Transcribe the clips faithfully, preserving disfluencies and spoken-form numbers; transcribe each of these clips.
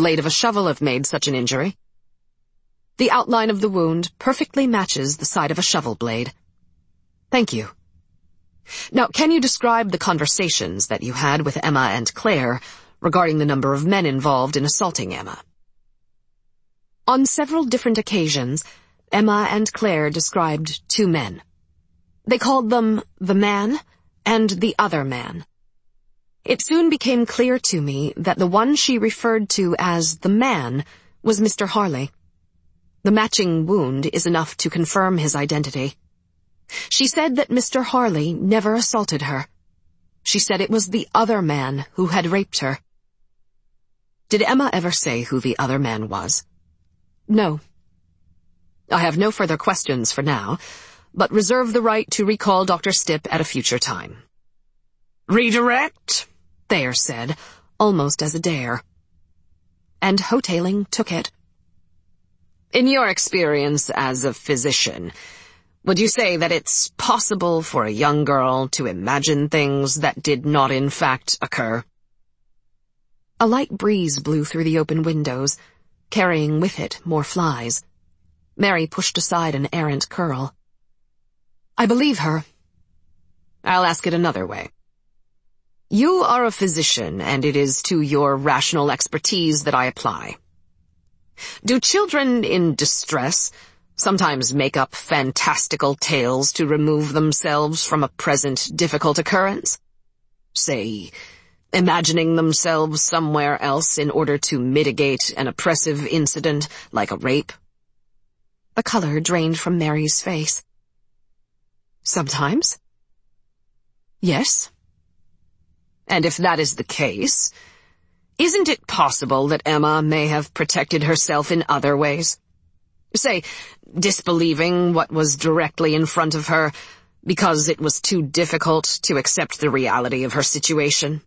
blade of a shovel have made such an injury. The outline of the wound perfectly matches the side of a shovel blade. Thank you. Now, can you describe the conversations that you had with Emma and Claire regarding the number of men involved in assaulting Emma? On several different occasions, Emma and Claire described two men. They called them the man and the other man. It soon became clear to me that the one she referred to as the man was Mister Harley. The matching wound is enough to confirm his identity. She said that Mister Harley never assaulted her. She said it was the other man who had raped her. Did Emma ever say who the other man was? No. I have no further questions for now, but reserve the right to recall Doctor Stipp at a future time. Redirect, Thayer said, almost as a dare. And Hotaling took it. In your experience as a physician, would you say that it's possible for a young girl to imagine things that did not in fact occur? A light breeze blew through the open windows, carrying with it more flies. Mary pushed aside an errant curl. I believe her. I'll ask it another way. You are a physician, and it is to your rational expertise that I apply. Do children in distress sometimes make up fantastical tales to remove themselves from a present difficult occurrence? Say, imagining themselves somewhere else in order to mitigate an oppressive incident like a rape? The color drained from Mary's face. Sometimes. Yes. And if that is the case, isn't it possible that Emma may have protected herself in other ways? Say, disbelieving what was directly in front of her because it was too difficult to accept the reality of her situation.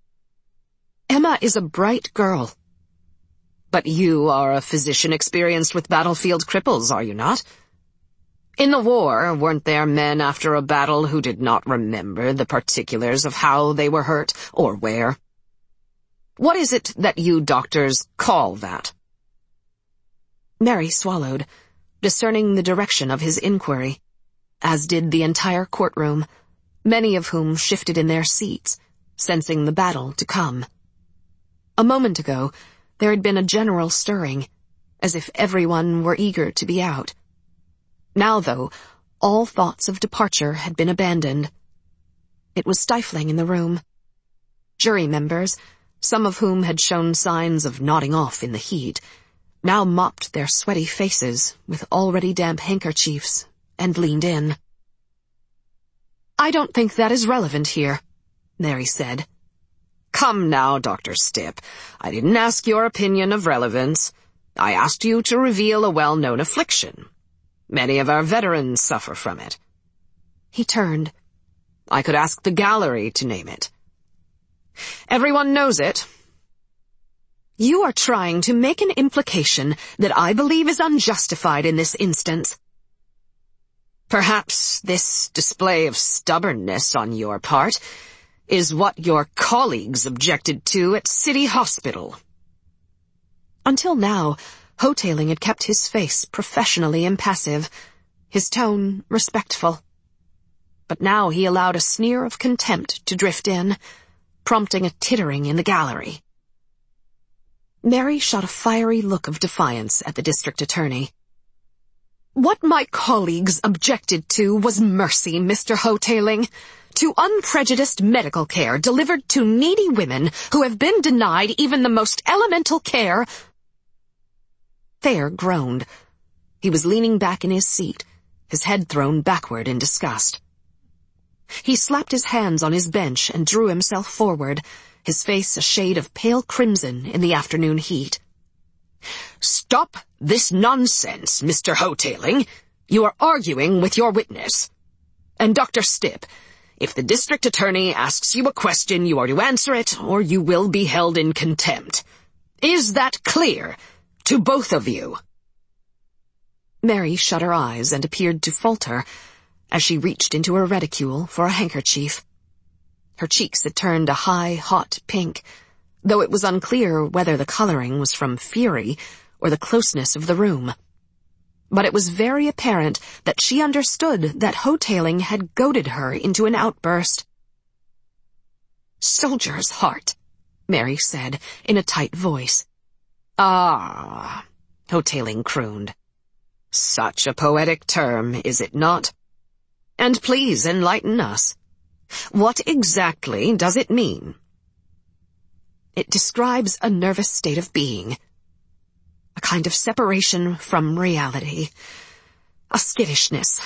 Emma is a bright girl. But you are a physician experienced with battlefield cripples, are you not? In the war, weren't there men after a battle who did not remember the particulars of how they were hurt or where? What is it that you doctors call that? Mary swallowed, discerning the direction of his inquiry, as did the entire courtroom, many of whom shifted in their seats, sensing the battle to come. A moment ago, there had been a general stirring, as if everyone were eager to be out. Now, though, all thoughts of departure had been abandoned. It was stifling in the room. Jury members, some of whom had shown signs of nodding off in the heat, now mopped their sweaty faces with already damp handkerchiefs and leaned in. I don't think that is relevant here, Mary said. Come now, Doctor Stipp. I didn't ask your opinion of relevance. I asked you to reveal a well-known affliction. Many of our veterans suffer from it. He turned. I could ask the gallery to name it. Everyone knows it. You are trying to make an implication that I believe is unjustified in this instance. Perhaps this display of stubbornness on your part is what your colleagues objected to at City Hospital. Until now, Hotaling had kept his face professionally impassive, his tone respectful. But now he allowed a sneer of contempt to drift in, prompting a tittering in the gallery. Mary shot a fiery look of defiance at the district attorney. What my colleagues objected to was mercy, Mister Hotaling. To unprejudiced medical care delivered to needy women who have been denied even the most elemental care. Thayer groaned. He was leaning back in his seat, his head thrown backward in disgust. He slapped his hands on his bench and drew himself forward, his face a shade of pale crimson in the afternoon heat. Stop this nonsense, Mister Hotaling. You are arguing with your witness. And Doctor Stipp, if the district attorney asks you a question, you are to answer it, or you will be held in contempt. Is that clear to both of you? Mary shut her eyes and appeared to falter as she reached into her reticule for a handkerchief. Her cheeks had turned a high, hot pink, though it was unclear whether the coloring was from fury or the closeness of the room. But it was very apparent that she understood that Hotailing had goaded her into an outburst. "Soldier's heart," Mary said in a tight voice. "Ah," Hotailing crooned. "Such a poetic term, is it not? And please enlighten us. What exactly does it mean?" "It describes a nervous state of being. A kind of separation from reality. A skittishness."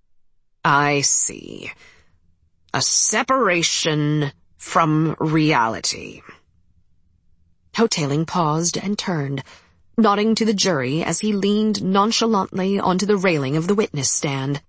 "I see. A separation from reality." Hotailing paused and turned, nodding to the jury as he leaned nonchalantly onto the railing of the witness stand.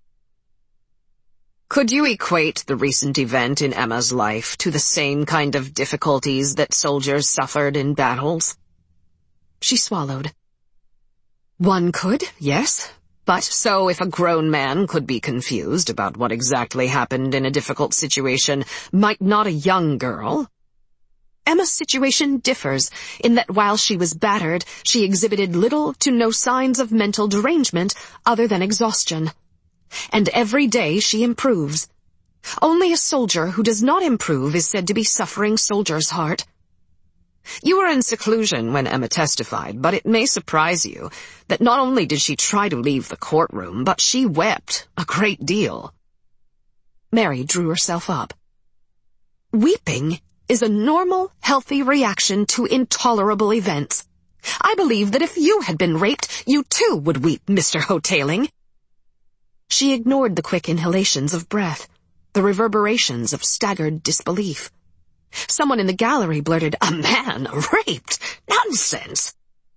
"Could you equate the recent event in Emma's life to the same kind of difficulties that soldiers suffered in battles?" She swallowed. "One could, yes. But so if a grown man could be confused about what exactly happened in a difficult situation, might not a young girl?" "Emma's situation differs in that while she was battered, she exhibited little to no signs of mental derangement other than exhaustion. And every day she improves. Only a soldier who does not improve is said to be suffering soldier's heart." "You were in seclusion when Emma testified, but it may surprise you that not only did she try to leave the courtroom, but she wept a great deal." Mary drew herself up. "Weeping is a normal, healthy reaction to intolerable events. I believe that if you had been raped, you too would weep, Mister Hotailing." She ignored the quick inhalations of breath, the reverberations of staggered disbelief. Someone in the gallery blurted, "A man raped? Nonsense!"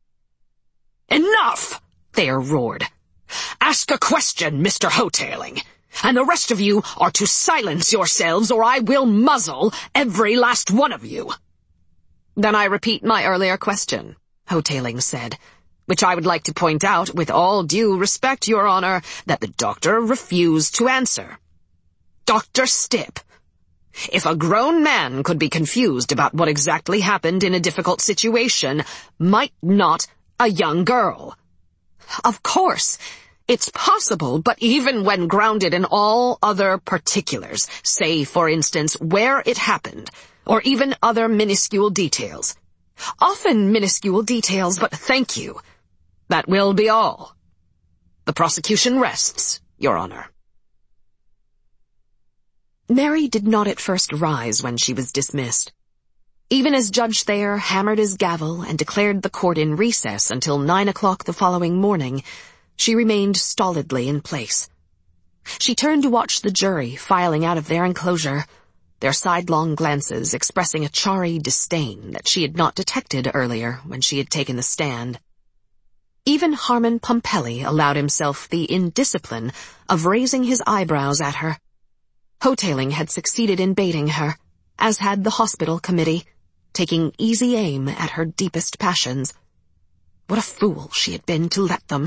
"Enough!" Thayer roared. "Ask a question, Mister Hotailing, and the rest of you are to silence yourselves or I will muzzle every last one of you." "Then I repeat my earlier question," Hotailing said, "which I would like to point out, with all due respect, Your Honor, that the doctor refused to answer. Doctor Stipp, if a grown man could be confused about what exactly happened in a difficult situation, might not a young girl?" "Of course, it's possible, but even when grounded in all other particulars, say, for instance, where it happened, or even other minuscule details. Often minuscule details, but thank you. That will be all. The prosecution rests, Your Honor." Mary did not at first rise when she was dismissed. Even as Judge Thayer hammered his gavel and declared the court in recess until nine o'clock the following morning, she remained stolidly in place. She turned to watch the jury filing out of their enclosure, their sidelong glances expressing a chary disdain that she had not detected earlier when she had taken the stand. Even Harmon Pumpelly allowed himself the indiscipline of raising his eyebrows at her. Hotailing had succeeded in baiting her, as had the hospital committee, taking easy aim at her deepest passions. What a fool she had been to let them.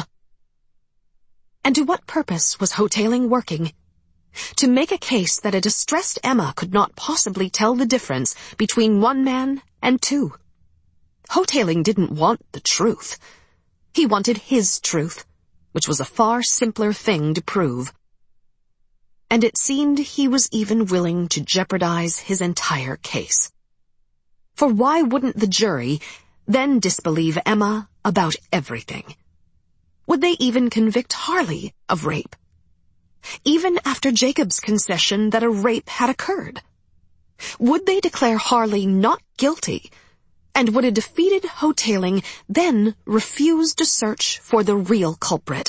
And to what purpose was Hotailing working? To make a case that a distressed Emma could not possibly tell the difference between one man and two. Hotailing didn't want the truth. He wanted his truth, which was a far simpler thing to prove. And it seemed he was even willing to jeopardize his entire case. For why wouldn't the jury then disbelieve Emma about everything? Would they even convict Harley of rape? Even after Jacob's concession that a rape had occurred? Would they declare Harley not guilty? And would a defeated Hotailing then refuse to search for the real culprit?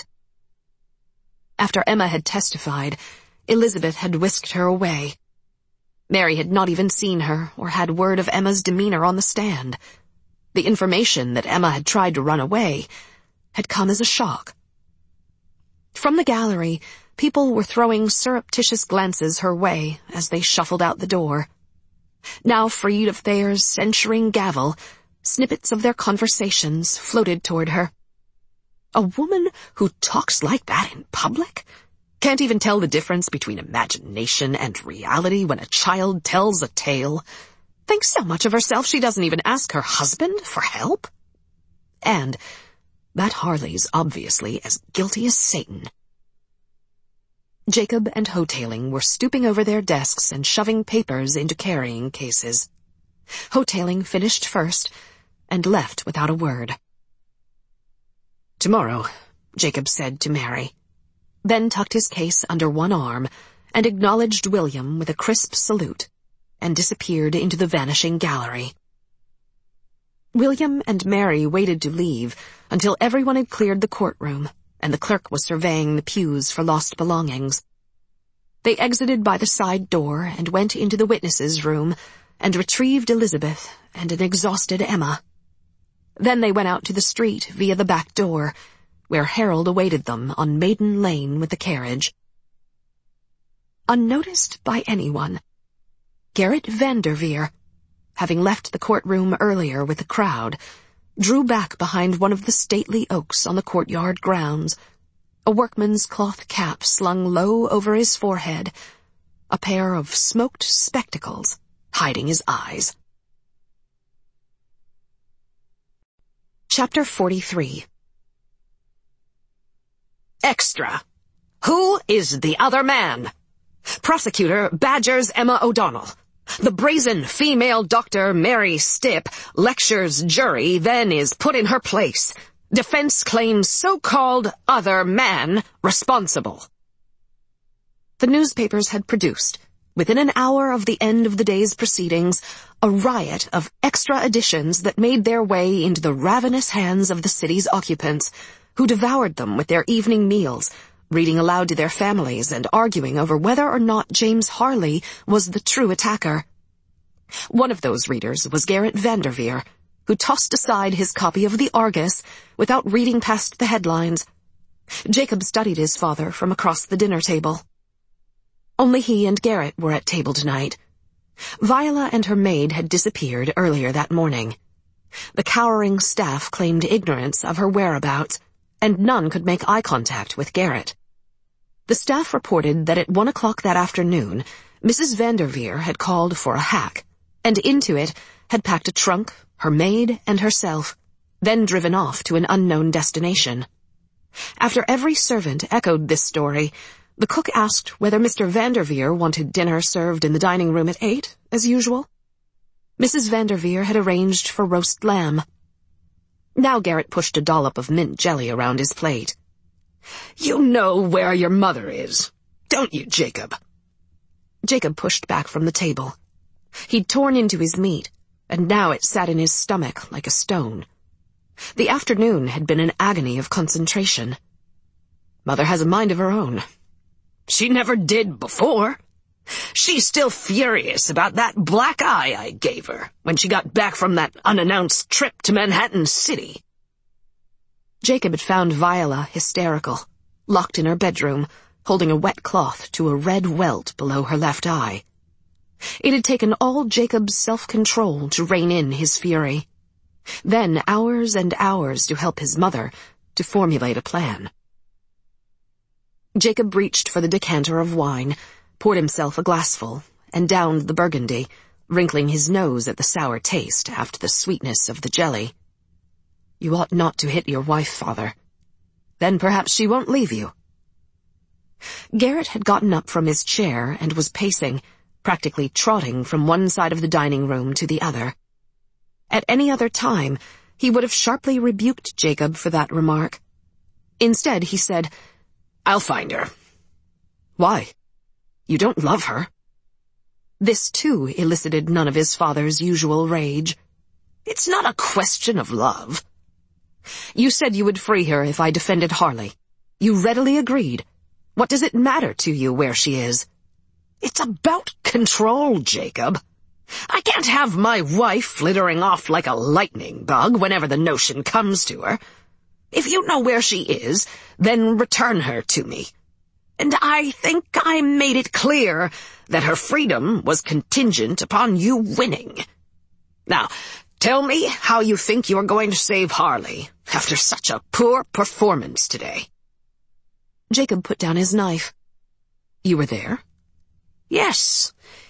After Emma had testified, Elizabeth had whisked her away. Mary had not even seen her or had word of Emma's demeanor on the stand. The information that Emma had tried to run away had come as a shock. From the gallery, people were throwing surreptitious glances her way as they shuffled out the door. Now freed of Thayer's censuring gavel, snippets of their conversations floated toward her. A woman who talks like that in public? Can't even tell the difference between imagination and reality when a child tells a tale? Thinks so much of herself she doesn't even ask her husband for help? And that Harley's obviously as guilty as Satan. Jacob and Hotaling were stooping over their desks and shoving papers into carrying cases. Hotaling finished first and left without a word. "Tomorrow," Jacob said to Mary, then tucked his case under one arm and acknowledged William with a crisp salute and disappeared into the vanishing gallery. William and Mary waited to leave until everyone had cleared the courtroom and the clerk was surveying the pews for lost belongings. They exited by the side door and went into the witnesses' room and retrieved Elizabeth and an exhausted Emma. Then they went out to the street via the back door, where Harold awaited them on Maiden Lane with the carriage. Unnoticed by anyone, Gerrit Vanderveer, having left the courtroom earlier with the crowd, drew back behind one of the stately oaks on the courtyard grounds, a workman's cloth cap slung low over his forehead, a pair of smoked spectacles hiding his eyes. Chapter forty-three. Extra. Who is the other man? Prosecutor badgers Emma O'Donnell. The brazen female doctor Mary Stipp lectures jury, then is put in her place. Defense claims so-called other man responsible. The newspapers had produced, within an hour of the end of the day's proceedings, a riot of extra editions that made their way into the ravenous hands of the city's occupants, who devoured them with their evening meals, reading aloud to their families and arguing over whether or not James Harley was the true attacker. One of those readers was Gerrit Vanderveer, who tossed aside his copy of the Argus without reading past the headlines. Jacob studied his father from across the dinner table. Only he and Gerrit were at table tonight. Viola and her maid had disappeared earlier that morning. The cowering staff claimed ignorance of her whereabouts, and none could make eye contact with Gerrit. The staff reported that at one o'clock that afternoon, Missus Vanderveer had called for a hack, and into it had packed a trunk, her maid, and herself, then driven off to an unknown destination. After every servant echoed this story, the cook asked whether Mister Vanderveer wanted dinner served in the dining room at eight, as usual. Missus Vanderveer had arranged for roast lamb. Now Gerrit pushed a dollop of mint jelly around his plate. "You know where your mother is, don't you, Jacob?" Jacob pushed back from the table. He'd torn into his meat, and now it sat in his stomach like a stone. The afternoon had been an agony of concentration. "Mother has a mind of her own. She never did before. She's still furious about that black eye I gave her when she got back from that unannounced trip to Manhattan City." Jacob had found Viola hysterical, locked in her bedroom, holding a wet cloth to a red welt below her left eye. It had taken all Jacob's self-control to rein in his fury. Then hours and hours to help his mother to formulate a plan. Jacob reached for the decanter of wine, poured himself a glassful, and downed the burgundy, wrinkling his nose at the sour taste after the sweetness of the jelly. "You ought not to hit your wife, Father. Then perhaps she won't leave you." Gerrit had gotten up from his chair and was pacing, practically trotting from one side of the dining room to the other. At any other time, he would have sharply rebuked Jacob for that remark. Instead, he said, "I'll find her." "Why? You don't love her." This, too, elicited none of his father's usual rage. "It's not a question of love." "You said you would free her if I defended Harley. You readily agreed. What does it matter to you where she is?" "It's about control, Jacob. I can't have my wife flittering off like a lightning bug whenever the notion comes to her. If you know where she is, then return her to me. And I think I made it clear that her freedom was contingent upon you winning. Now, tell me how you think you're going to save Harley after such a poor performance today." Jacob put down his knife. "You were there?" "Yes.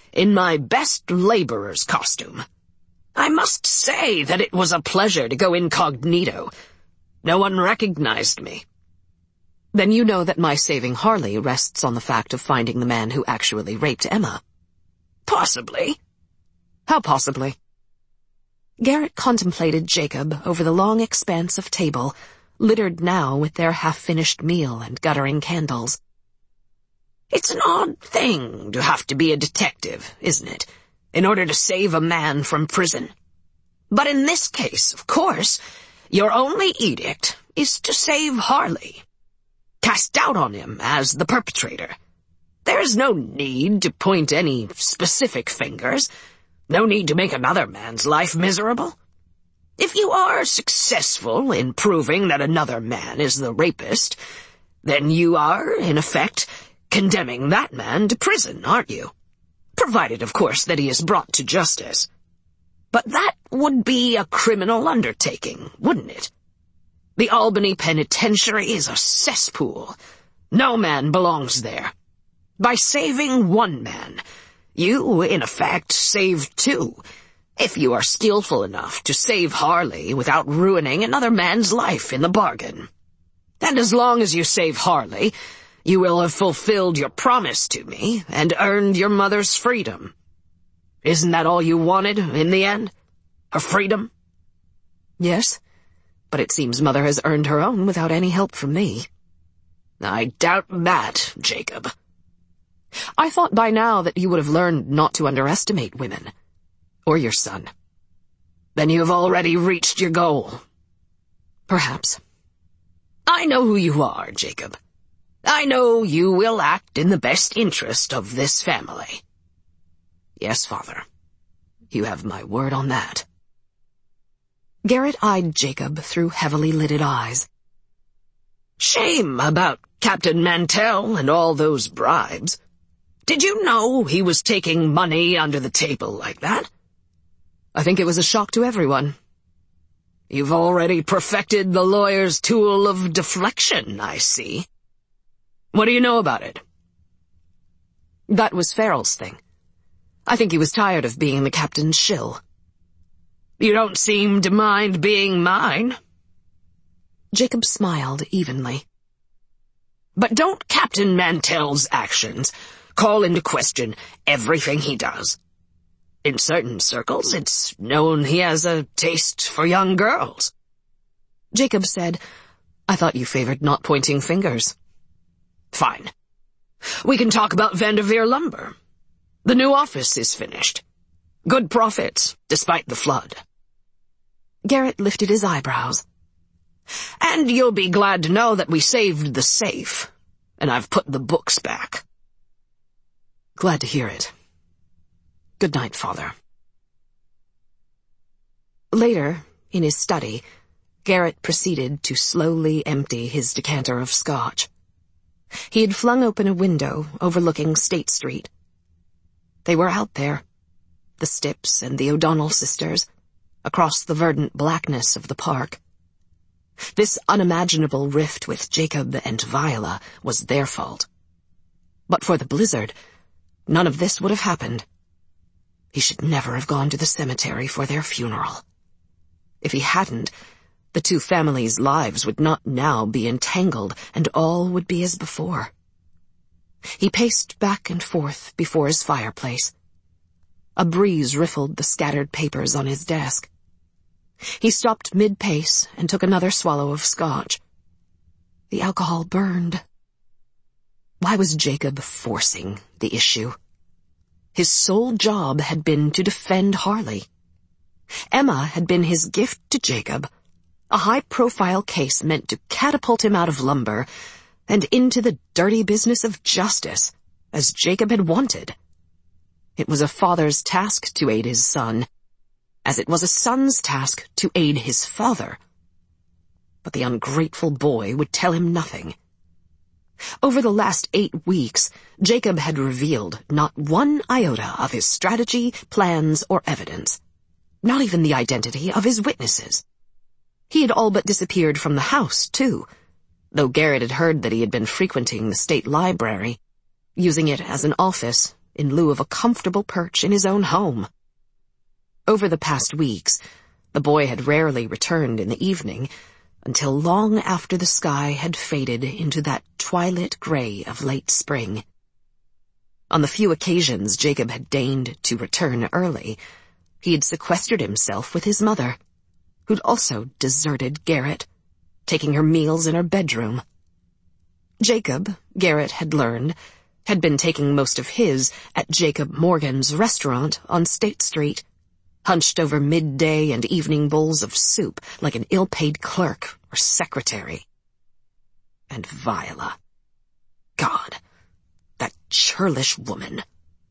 in my best laborer's costume. I must say that it was a pleasure to go incognito. No one recognized me. Then you know that my saving Harley rests on the fact of finding the man who actually raped Emma. Possibly. How possibly? Garrett contemplated Jacob over the long expanse of table, littered now with their half-finished meal and guttering candles. It's an odd thing to have to be a detective, isn't it, in order to save a man from prison? But in this case, of course, your only edict is to save Harley. Cast doubt on him as the perpetrator. There's no need to point any specific fingers. No need to make another man's life miserable. If you are successful in proving that another man is the rapist, then you are, in effect, condemning that man to prison, aren't you? Provided, of course, that he is brought to justice. But that would be a criminal undertaking, wouldn't it? The Albany Penitentiary is a cesspool. No man belongs there. By saving one man, you, in effect, save two, if you are skillful enough to save Harley without ruining another man's life in the bargain. And as long as you save Harley, you will have fulfilled your promise to me and earned your mother's freedom. Isn't that all you wanted, in the end? Her freedom? Yes, but it seems Mother has earned her own without any help from me. I doubt that, Jacob. I thought by now that you would have learned not to underestimate women. Or your son. Then you have already reached your goal. Perhaps. I know who you are, Jacob. I know you will act in the best interest of this family. Yes, Father. You have my word on that. Garrett eyed Jacob through heavily lidded eyes. Shame about Captain Mantell and all those bribes. Did you know he was taking money under the table like that? I think it was a shock to everyone. You've already perfected the lawyer's tool of deflection, I see. What do you know about it? That was Farrell's thing. I think he was tired of being the captain's shill. You don't seem to mind being mine. Jacob smiled evenly. But don't Captain Mantell's actions call into question everything he does? In certain circles, it's known he has a taste for young girls. Jacob said, I thought you favored not pointing fingers. Fine. We can talk about Vanderveer Lumber. The new office is finished. Good profits, despite the flood. Garrett lifted his eyebrows. And you'll be glad to know that we saved the safe, and I've put the books back. Glad to hear it. Good night, Father. Later, in his study, Garrett proceeded to slowly empty his decanter of scotch. He had flung open a window overlooking State Street. They were out there, the Stipps and the O'Donnell sisters, across the verdant blackness of the park. This unimaginable rift with Jacob and Viola was their fault. But for the blizzard, none of this would have happened. He should never have gone to the cemetery for their funeral. If he hadn't, the two families' lives would not now be entangled, and all would be as before. He paced back and forth before his fireplace. A breeze riffled the scattered papers on his desk. He stopped mid-pace and took another swallow of scotch. The alcohol burned. Why was Jacob forcing the issue? His sole job had been to defend Harley. Emma had been his gift to Jacob, a high-profile case meant to catapult him out of lumber and into the dirty business of justice, as Jacob had wanted. It was a father's task to aid his son, as it was a son's task to aid his father. But the ungrateful boy would tell him nothing. Over the last eight weeks, Jacob had revealed not one iota of his strategy, plans, or evidence. Not even the identity of his witnesses. He had all but disappeared from the house, too, though Garrett had heard that he had been frequenting the state library, using it as an office in lieu of a comfortable perch in his own home. Over the past weeks, the boy had rarely returned in the evening, until long after the sky had faded into that twilight gray of late spring. On the few occasions Jacob had deigned to return early, he had sequestered himself with his mother, who'd also deserted Garrett, taking her meals in her bedroom. Jacob, Garrett had learned, had been taking most of his at Jacob Morgan's restaurant on State Street, hunched over midday and evening bowls of soup like an ill-paid clerk or secretary. And Viola. God, that churlish woman.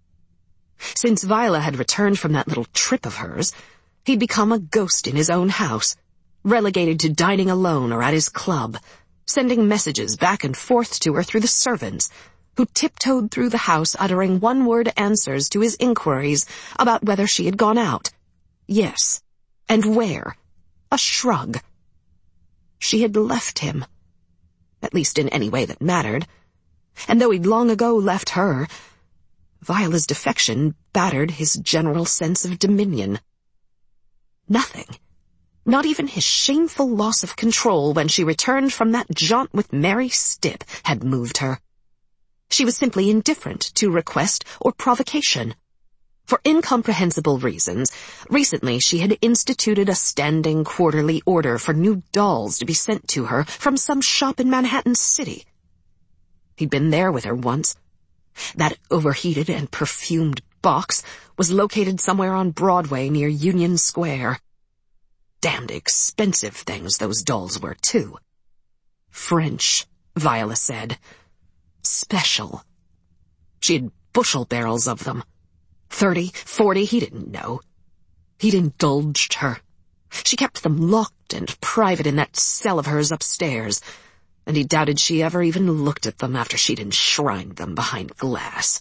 Since Viola had returned from that little trip of hers, he'd become a ghost in his own house, relegated to dining alone or at his club, sending messages back and forth to her through the servants, who tiptoed through the house uttering one-word answers to his inquiries about whether she had gone out. Yes. And where? A shrug. She had left him. At least in any way that mattered. And though he'd long ago left her, Viola's defection battered his general sense of dominion. Nothing, not even his shameful loss of control when she returned from that jaunt with Mary Stipp, had moved her. She was simply indifferent to request or provocation. For incomprehensible reasons, recently she had instituted a standing quarterly order for new dolls to be sent to her from some shop in Manhattan City. He'd been there with her once. That overheated and perfumed box was located somewhere on Broadway near Union Square. Damned expensive things those dolls were, too. French, Viola said. Special. She had bushel barrels of them. Thirty, forty, he didn't know. He'd indulged her. She kept them locked and private in that cell of hers upstairs, and he doubted she ever even looked at them after she'd enshrined them behind glass.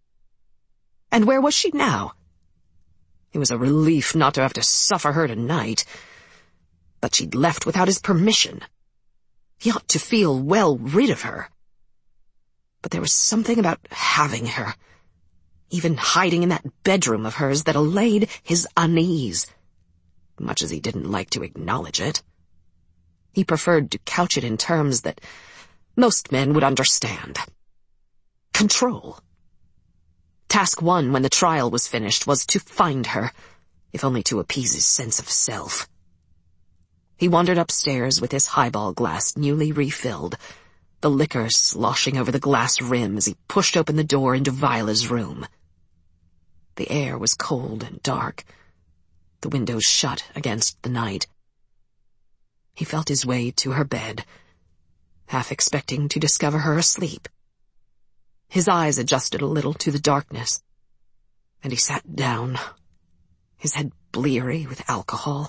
And where was she now? It was a relief not to have to suffer her tonight, but she'd left without his permission. He ought to feel well rid of her. But there was something about having her, even hiding in that bedroom of hers, that allayed his unease, much as he didn't like to acknowledge it. He preferred to couch it in terms that most men would understand. Control. Task one when the trial was finished was to find her, if only to appease his sense of self. He wandered upstairs with his highball glass newly refilled, the liquor sloshing over the glass rim as he pushed open the door into Viola's room. The air was cold and dark, the windows shut against the night. He felt his way to her bed, half expecting to discover her asleep. His eyes adjusted a little to the darkness, and he sat down, his head bleary with alcohol.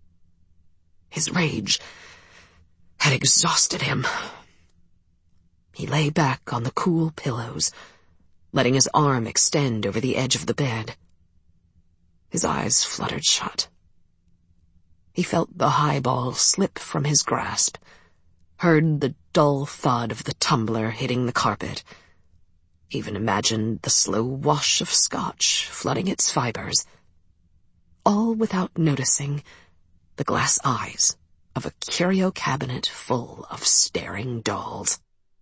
His rage had exhausted him. He lay back on the cool pillows, letting his arm extend over the edge of the bed. His eyes fluttered shut. He felt the highball slip from his grasp, heard the dull thud of the tumbler hitting the carpet, even imagined the slow wash of scotch flooding its fibers, all without noticing the glass eyes of a curio cabinet full of staring dolls.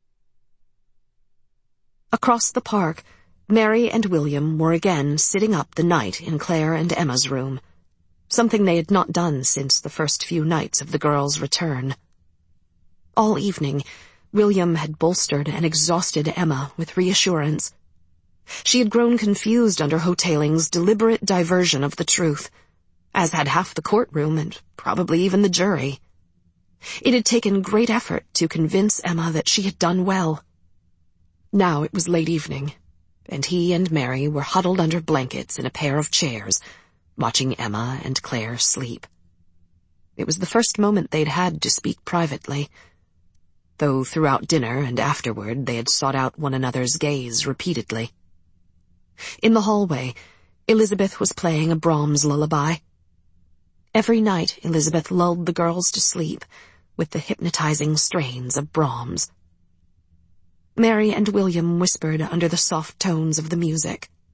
Across the park, Mary and William were again sitting up the night in Claire and Emma's room, something they had not done since the first few nights of the girls' return. All evening, William had bolstered and exhausted Emma with reassurance. She had grown confused under Hoteling's deliberate diversion of the truth, as had half the courtroom and probably even the jury. It had taken great effort to convince Emma that she had done well. Now it was late evening, and he and Mary were huddled under blankets in a pair of chairs, watching Emma and Claire sleep. It was the first moment they'd had to speak privately, though throughout dinner and afterward they had sought out one another's gaze repeatedly. In the hallway, Elizabeth was playing a Brahms lullaby. Every night Elizabeth lulled the girls to sleep with the hypnotizing strains of Brahms. Mary and William whispered under the soft tones of the music.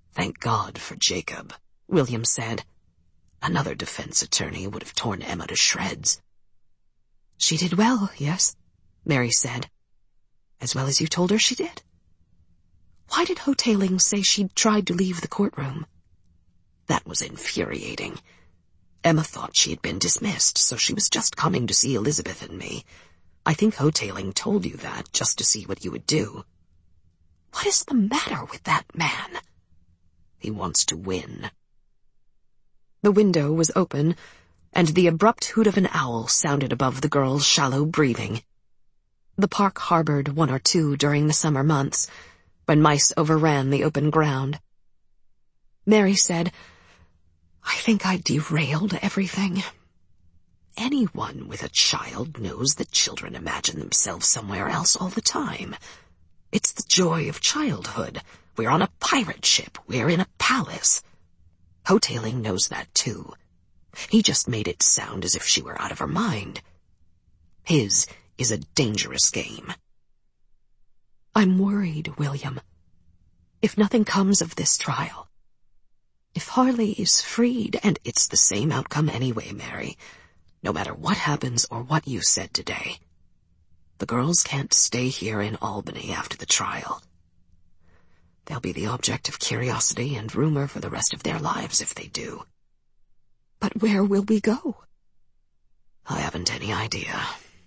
"Thank God for Jacob," William said. "Another defense attorney would have torn Emma to shreds." "She did well, yes," Mary said. "As well as you told her she did. Why did Hotaling say she'd tried to leave the courtroom?" "That was infuriating. Emma thought she had been dismissed, so she was just coming to see Elizabeth and me. I think Hotaling told you that just to see what you would do." "What is the matter with that man?" "He wants to win." The window was open, and the abrupt hoot of an owl sounded above the girl's shallow breathing. The park harbored one or two during the summer months, when mice overran the open ground. Mary said, "I think I derailed everything." "Anyone with a child knows that children imagine themselves somewhere else all the time. It's the joy of childhood. We're on a pirate ship. We're in a palace. Hotaling knows that too. He just made it sound as if she were out of her mind. His is a dangerous game." "I'm worried, William. If nothing comes of this trial, if Harley is freed, and it's the same outcome anyway, Mary, no matter what happens or what you said today, the girls can't stay here in Albany after the trial. They'll be the object of curiosity and rumor for the rest of their lives if they do." "But where will we go?" "I haven't any idea."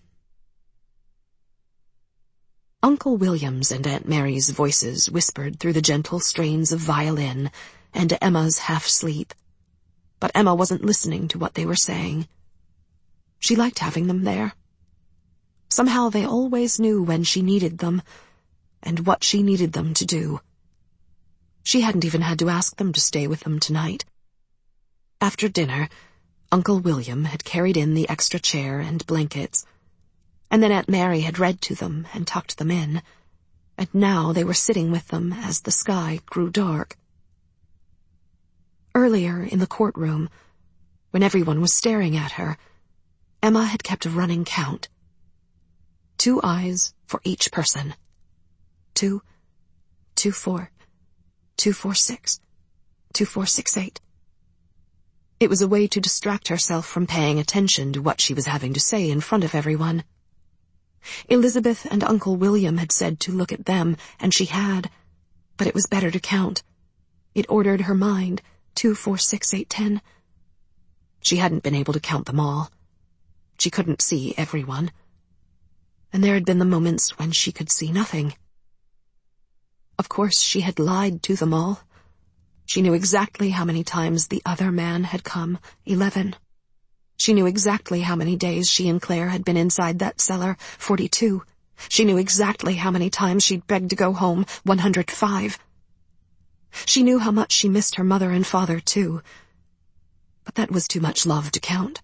Uncle William's and Aunt Mary's voices whispered through the gentle strains of violin and Emma's half-sleep, but Emma wasn't listening to what they were saying. She liked having them there. Somehow they always knew when she needed them, and what she needed them to do. She hadn't even had to ask them to stay with them tonight. After dinner, Uncle William had carried in the extra chair and blankets, and then Aunt Mary had read to them and tucked them in, and now they were sitting with them as the sky grew dark. Earlier in the courtroom, when everyone was staring at her, Emma had kept a running count. Two eyes for each person. Two, two, four, two, four, six, two, four, six, eight. It was a way to distract herself from paying attention to what she was having to say in front of everyone. Elizabeth and Uncle William had said to look at them, and she had, but it was better to count. It ordered her mind, two, four, six, eight, ten. She hadn't been able to count them all. She couldn't see everyone. And there had been the moments when she could see nothing. Of course, she had lied to them all. She knew exactly how many times the other man had come, eleven. She knew exactly how many days she and Claire had been inside that cellar, forty-two. She knew exactly how many times she'd begged to go home, one hundred five. She knew how much she missed her mother and father, too. But that was too much love to count.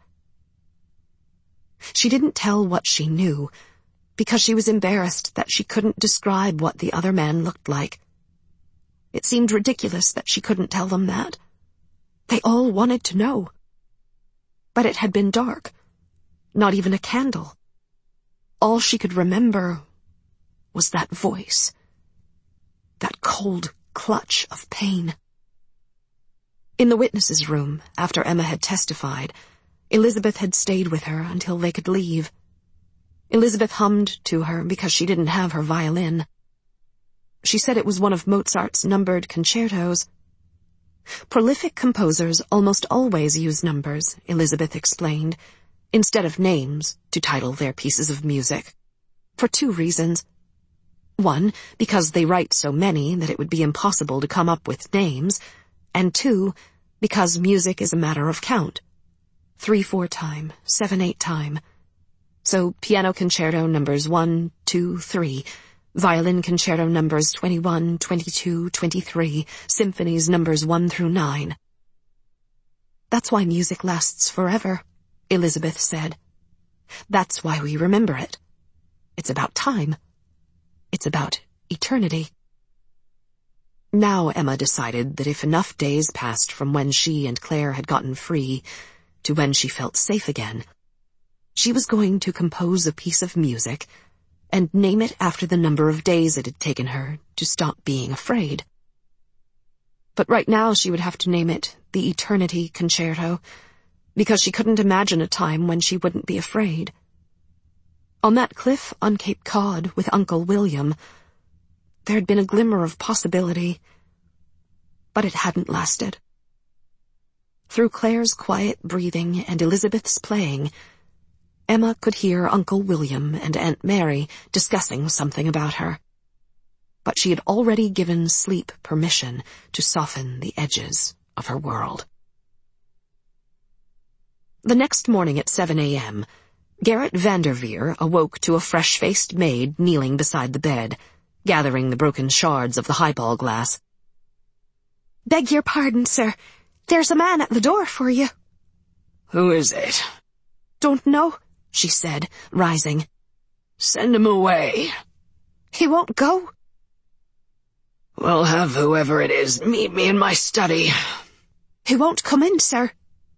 She didn't tell what she knew, because she was embarrassed that she couldn't describe what the other man looked like. It seemed ridiculous that she couldn't tell them that. They all wanted to know. But it had been dark. Not even a candle. All she could remember was that voice. That cold clutch of pain. In the witnesses' room, after Emma had testified, Elizabeth had stayed with her until they could leave. Elizabeth hummed to her because she didn't have her violin. She said it was one of Mozart's numbered concertos. Prolific composers almost always use numbers, Elizabeth explained, instead of names to title their pieces of music. For two reasons. One, because they write so many that it would be impossible to come up with names, and two, because music is a matter of count. Three, four time, seven, eight time. So piano concerto numbers one, two, three, violin concerto numbers twenty-one, twenty-two, twenty-three, symphonies numbers one through nine. That's why music lasts forever, Elizabeth said. That's why we remember it. It's about time. It's about eternity. Now Emma decided that if enough days passed from when she and Claire had gotten free to when she felt safe again, she was going to compose a piece of music and name it after the number of days it had taken her to stop being afraid. But right now she would have to name it the Eternity Concerto, because she couldn't imagine a time when she wouldn't be afraid. On that cliff on Cape Cod with Uncle William, there had been a glimmer of possibility, but it hadn't lasted. Through Claire's quiet breathing and Elizabeth's playing, Emma could hear Uncle William and Aunt Mary discussing something about her. But she had already given sleep permission to soften the edges of her world. The next morning at seven a.m., Gerrit Vanderveer awoke to a fresh-faced maid kneeling beside the bed, gathering the broken shards of the highball glass. "Beg your pardon, sir. There's a man at the door for you." "Who is it?" "Don't know," she said, rising. "Send him away." "He won't go." "We'll have whoever it is meet me in my study." "He won't come in, sir."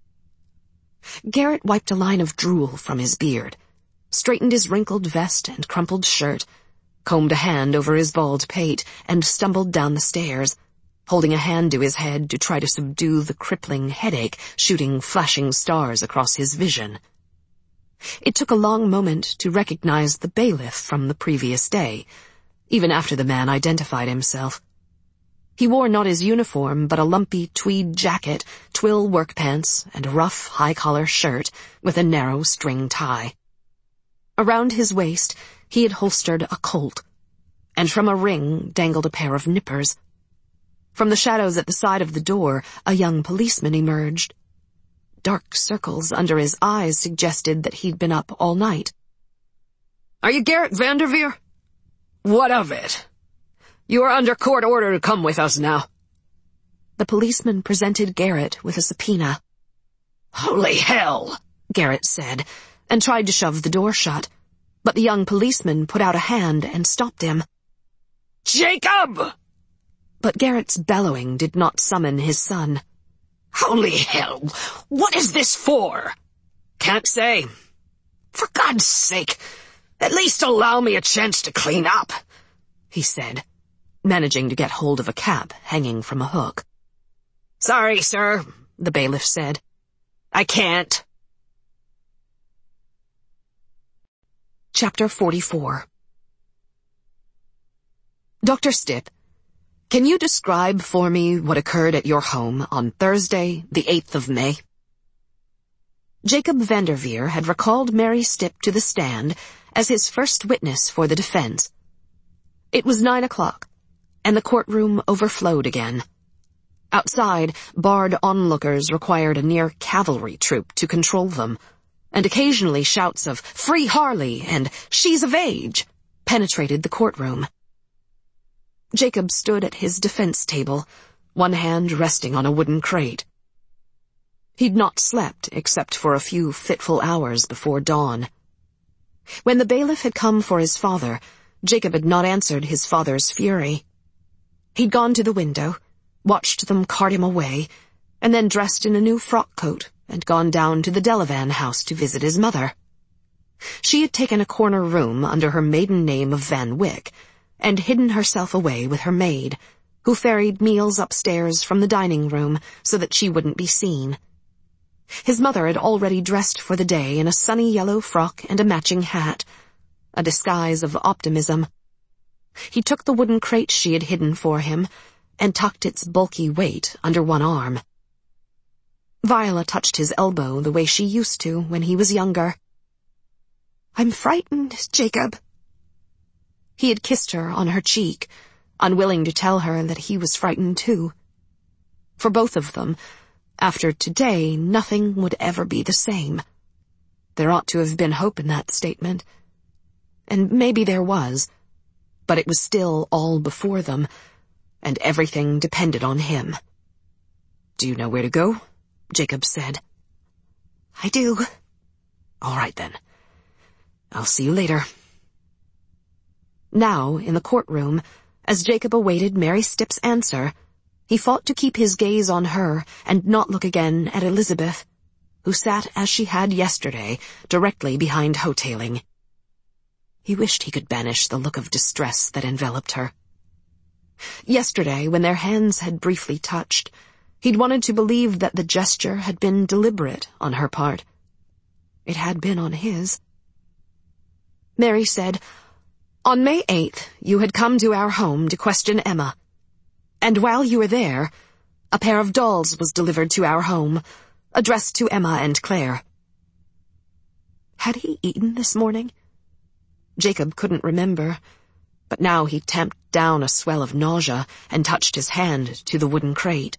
Gerrit wiped a line of drool from his beard, straightened his wrinkled vest and crumpled shirt, combed a hand over his bald pate, and stumbled down the stairs, holding a hand to his head to try to subdue the crippling headache shooting flashing stars across his vision. It took a long moment to recognize the bailiff from the previous day, even after the man identified himself. He wore not his uniform, but a lumpy tweed jacket, twill work pants, and a rough high-collar shirt with a narrow string tie. Around his waist, he had holstered a Colt, and from a ring dangled a pair of nippers. From the shadows at the side of the door, a young policeman emerged. Dark circles under his eyes suggested that he'd been up all night. "Are you Gerrit Vanderveer?" "What of it?" "You are under court order to come with us now." The policeman presented Gerrit with a subpoena. "Holy hell," Gerrit said, and tried to shove the door shut, but the young policeman put out a hand and stopped him. "Jacob!" But Gerrit's bellowing did not summon his son. "Holy hell, what is this for?" "Can't say." "For God's sake, at least allow me a chance to clean up," he said, managing to get hold of a cap hanging from a hook. "Sorry, sir," the bailiff said. "I can't." Chapter forty-four. Doctor Stipp, can you describe for me what occurred at your home on Thursday, the eighth of May? Jacob Vanderveer had recalled Mary Stipp to the stand as his first witness for the defense. It was nine o'clock, and the courtroom overflowed again. Outside, barred onlookers required a near cavalry troop to control them, and occasionally shouts of "Free Harley" and "She's of age" penetrated the courtroom. Jacob stood at his defense table, one hand resting on a wooden crate. He'd not slept except for a few fitful hours before dawn. When the bailiff had come for his father, Jacob had not answered his father's fury. He'd gone to the window, watched them cart him away, and then dressed in a new frock coat and gone down to the Delavan house to visit his mother. She had taken a corner room under her maiden name of Van Wyck, and hidden herself away with her maid, who ferried meals upstairs from the dining room so that she wouldn't be seen. His mother had already dressed for the day in a sunny yellow frock and a matching hat, a disguise of optimism. He took the wooden crate she had hidden for him and tucked its bulky weight under one arm. Viola touched his elbow the way she used to when he was younger. "I'm frightened, Jacob." He had kissed her on her cheek, unwilling to tell her that he was frightened too. For both of them, after today, nothing would ever be the same. There ought to have been hope in that statement. And maybe there was, but it was still all before them, and everything depended on him. "Do you know where to go?" Jacob said. "I do." "All right then. I'll see you later." Now, in the courtroom, as Jacob awaited Mary Stipp's answer, he fought to keep his gaze on her and not look again at Elizabeth, who sat as she had yesterday, directly behind Hotailing. He wished he could banish the look of distress that enveloped her. Yesterday, when their hands had briefly touched, he'd wanted to believe that the gesture had been deliberate on her part. It had been on his. Mary said, "On May eighth, you had come to our home to question Emma. And while you were there, a pair of dolls was delivered to our home, addressed to Emma and Claire." Had he eaten this morning? Jacob couldn't remember, but now he tamped down a swell of nausea and touched his hand to the wooden crate.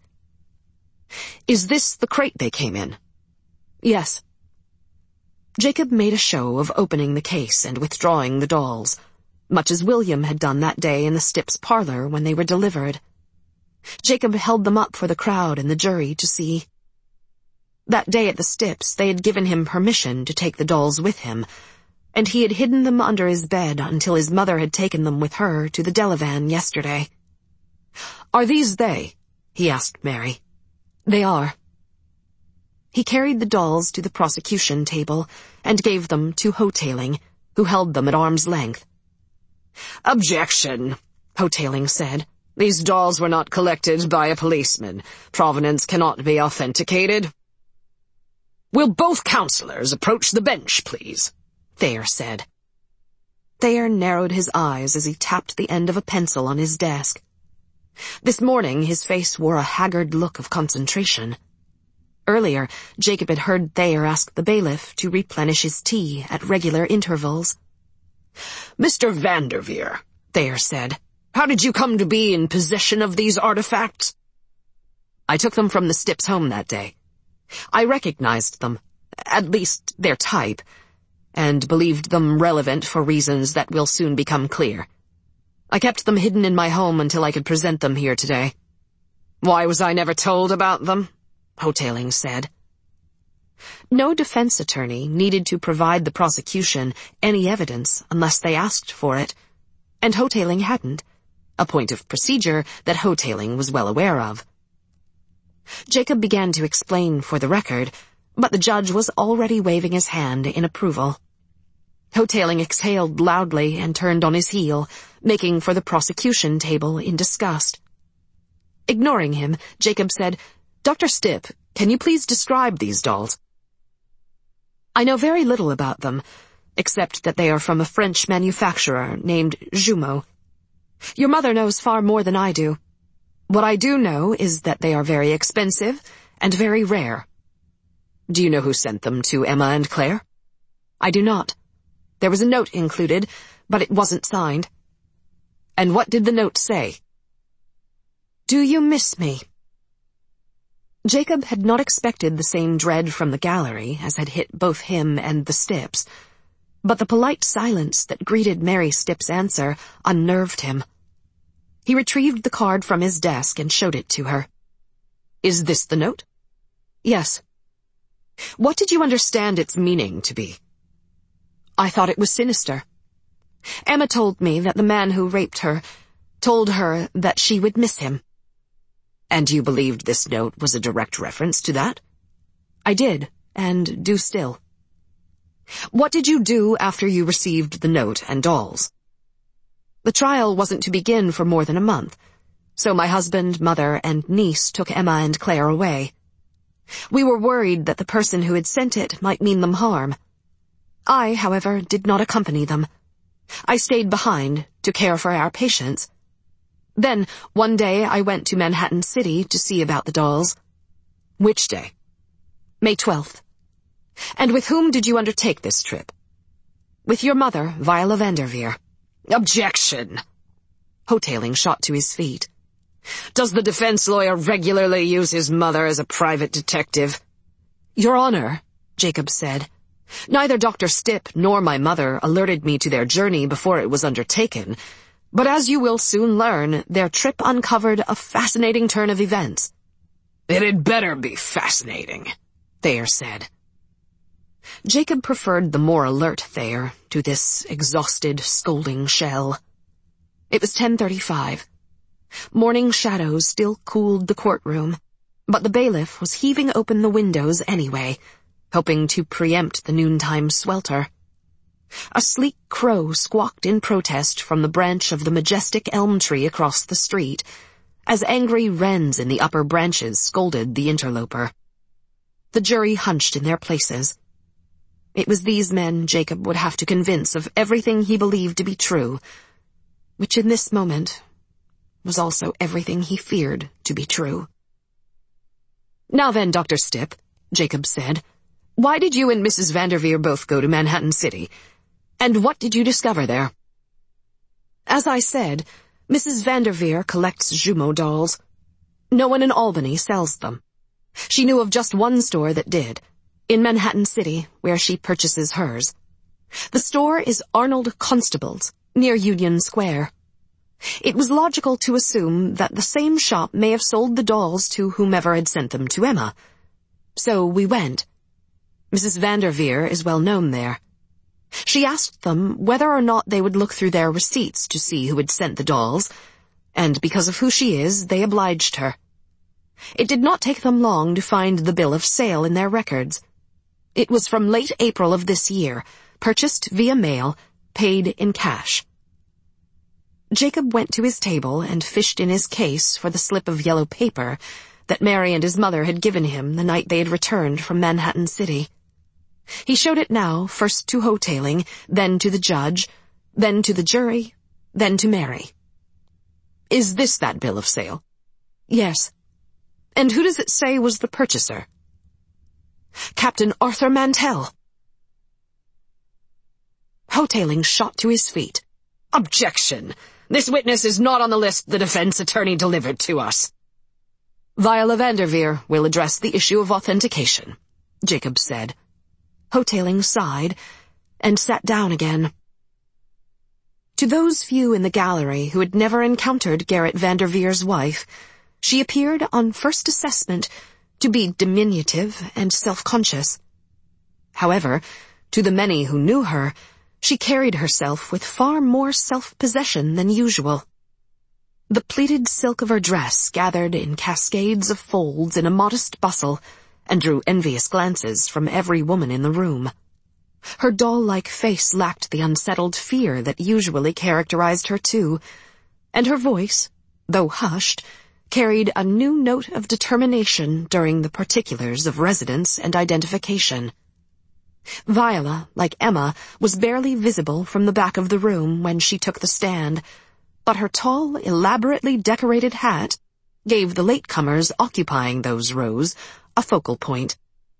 "Is this the crate they came in?" "Yes." Jacob made a show of opening the case and withdrawing the dolls, much as William had done that day in the Stips' parlor when they were delivered. Jacob held them up for the crowd and the jury to see. That day at the Stips, they had given him permission to take the dolls with him, and he had hidden them under his bed until his mother had taken them with her to the Delavan yesterday. "Are these they?" he asked Mary. "They are." He carried the dolls to the prosecution table and gave them to Hotailing, who held them at arm's length. "Objection," Hotailing said. "These dolls were not collected by a policeman. Provenance cannot be authenticated." "Will both counselors approach the bench, please?" Thayer said. Thayer narrowed his eyes as he tapped the end of a pencil on his desk. This morning his face wore a haggard look of concentration. Earlier, Jacob had heard Thayer ask the bailiff to replenish his tea at regular intervals. "Mister Vanderveer," Thayer said, "how did you come to be in possession of these artifacts?" "I took them from the Stips' home that day. I recognized them, at least their type, and believed them relevant for reasons that will soon become clear. I kept them hidden in my home until I could present them here today." "Why was I never told about them?" Hotailing said. No defense attorney needed to provide the prosecution any evidence unless they asked for it, and Hotailing hadn't, a point of procedure that Hotailing was well aware of. Jacob began to explain for the record, but the judge was already waving his hand in approval. Hotailing exhaled loudly and turned on his heel, making for the prosecution table in disgust. Ignoring him, Jacob said, "Doctor Stipp, can you please describe these dolls?" "I know very little about them, except that they are from a French manufacturer named Jumeau. Your mother knows far more than I do. What I do know is that they are very expensive and very rare." "Do you know who sent them to Emma and Claire?" "I do not. There was a note included, but it wasn't signed." "And what did the note say?" "Do you miss me?" Jacob had not expected the same dread from the gallery as had hit both him and the Stips, but the polite silence that greeted Mary Stipp's answer unnerved him. He retrieved the card from his desk and showed it to her. "Is this the note?" "Yes." "What did you understand its meaning to be?" "I thought it was sinister. Emma told me that the man who raped her told her that she would miss him." "And you believed this note was a direct reference to that?" "I did, and do still." "What did you do after you received the note and dolls?" "The trial wasn't to begin for more than a month, so my husband, mother, and niece took Emma and Claire away. We were worried that the person who had sent it might mean them harm. I, however, did not accompany them. I stayed behind to care for our patients. Then, one day, I went to Manhattan City to see about the dolls." "Which day?" "May twelfth. "And with whom did you undertake this trip?" "With your mother, Viola Vanderveer." "Objection!" Hotailing shot to his feet. "Does the defense lawyer regularly use his mother as a private detective?" "Your Honor," Jacob said, "neither Doctor Stipp nor my mother alerted me to their journey before it was undertaken, but as you will soon learn, their trip uncovered a fascinating turn of events." "It had better be fascinating," Thayer said. Jacob preferred the more alert Thayer to this exhausted, scolding shell. It was ten thirty-five. Morning shadows still cooled the courtroom, but the bailiff was heaving open the windows anyway, hoping to preempt the noontime swelter. A sleek crow squawked in protest from the branch of the majestic elm tree across the street, as angry wrens in the upper branches scolded the interloper. The jury hunched in their places. It was these men Jacob would have to convince of everything he believed to be true, which in this moment was also everything he feared to be true. "Now then, Doctor Stipp," Jacob said, "why did you and Missus Vanderveer both go to Manhattan City? And what did you discover there?" As I said, Missus Vanderveer collects Jumeau dolls. No one in Albany sells them. She knew of just one store that did, in Manhattan City, where she purchases hers. The store is Arnold Constable's, near Union Square. It was logical to assume that the same shop may have sold the dolls to whomever had sent them to Emma. So we went. Missus Vanderveer is well known there. She asked them whether or not they would look through their receipts to see who had sent the dolls, and because of who she is, they obliged her. It did not take them long to find the bill of sale in their records. It was from late April of this year, purchased via mail, paid in cash. Jacob went to his table and fished in his case for the slip of yellow paper that Mary and his mother had given him the night they had returned from Manhattan City. He showed it now, first to Hoteling, then to the judge, then to the jury, then to Mary. "Is this that bill of sale?" "Yes." "And who does it say was the purchaser?" "Captain Arthur Mantell." Hoteling shot to his feet. "Objection! This witness is not on the list the defense attorney delivered to us." "Viola Vanderveer will address the issue of authentication," Jacob said. Hoteling sighed and sat down again. To those few in the gallery who had never encountered Gerrit Vanderveer's wife, she appeared on first assessment to be diminutive and self-conscious. However, to the many who knew her, she carried herself with far more self-possession than usual. The pleated silk of her dress gathered in cascades of folds in a modest bustle, and drew envious glances from every woman in the room. Her doll-like face lacked the unsettled fear that usually characterized her too, and her voice, though hushed, carried a new note of determination during the particulars of residence and identification. Viola, like Emma, was barely visible from the back of the room when she took the stand, but her tall, elaborately decorated hat gave the latecomers occupying those rows a focal point.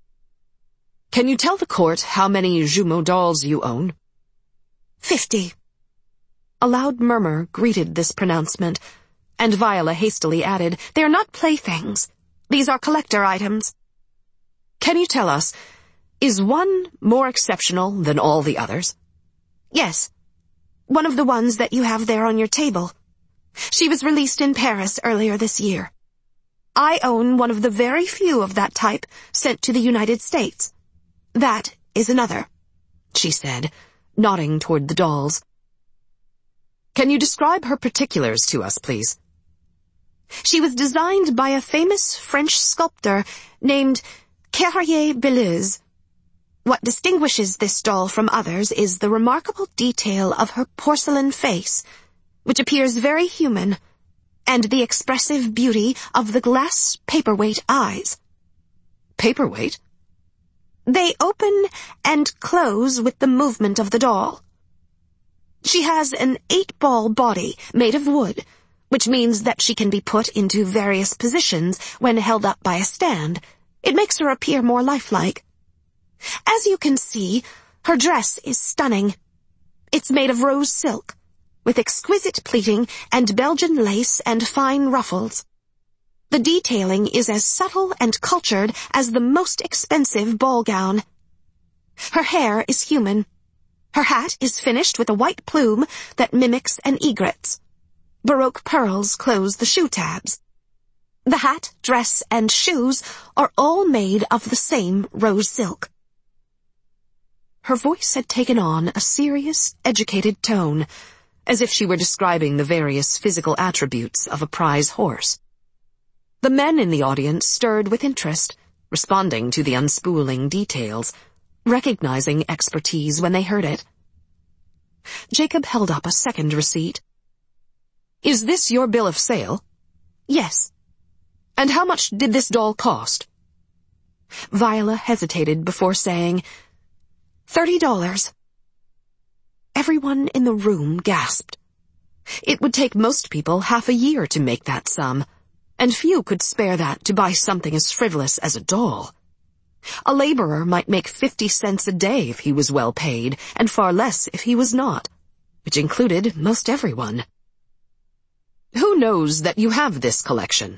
"Can you tell the court how many Jumeau dolls you own?" Fifty. A loud murmur greeted this pronouncement, and Viola hastily added, "They are not playthings. These are collector items." "Can you tell us, is one more exceptional than all the others?" "Yes. One of the ones that you have there on your table. She was released in Paris earlier this year. I own one of the very few of that type sent to the United States. That is another," she said, nodding toward the dolls. "Can you describe her particulars to us, please?" "She was designed by a famous French sculptor named Carrier-Belleuse. What distinguishes this doll from others is the remarkable detail of her porcelain face, which appears very human, and the expressive beauty of the glass paperweight eyes." "Paperweight?" "They open and close with the movement of the doll. She has an eight-ball body made of wood, which means that she can be put into various positions when held up by a stand. It makes her appear more lifelike. As you can see, her dress is stunning. It's made of rose silk, with exquisite pleating and Belgian lace and fine ruffles. The detailing is as subtle and cultured as the most expensive ball gown. Her hair is human. Her hat is finished with a white plume that mimics an egret's. Baroque pearls close the shoe tabs. The hat, dress, and shoes are all made of the same rose silk." Her voice had taken on a serious, educated tone, as if she were describing the various physical attributes of a prize horse. The men in the audience stirred with interest, responding to the unspooling details, recognizing expertise when they heard it. Jacob held up a second receipt. Is this your bill of sale? Yes. And how much did this doll cost? Viola hesitated before saying, Thirty dollars. Everyone in the room gasped. It would take most people half a year to make that sum, and few could spare that to buy something as frivolous as a doll. A laborer might make fifty cents a day if he was well paid, and far less if he was not, which included most everyone. Who knows that you have this collection?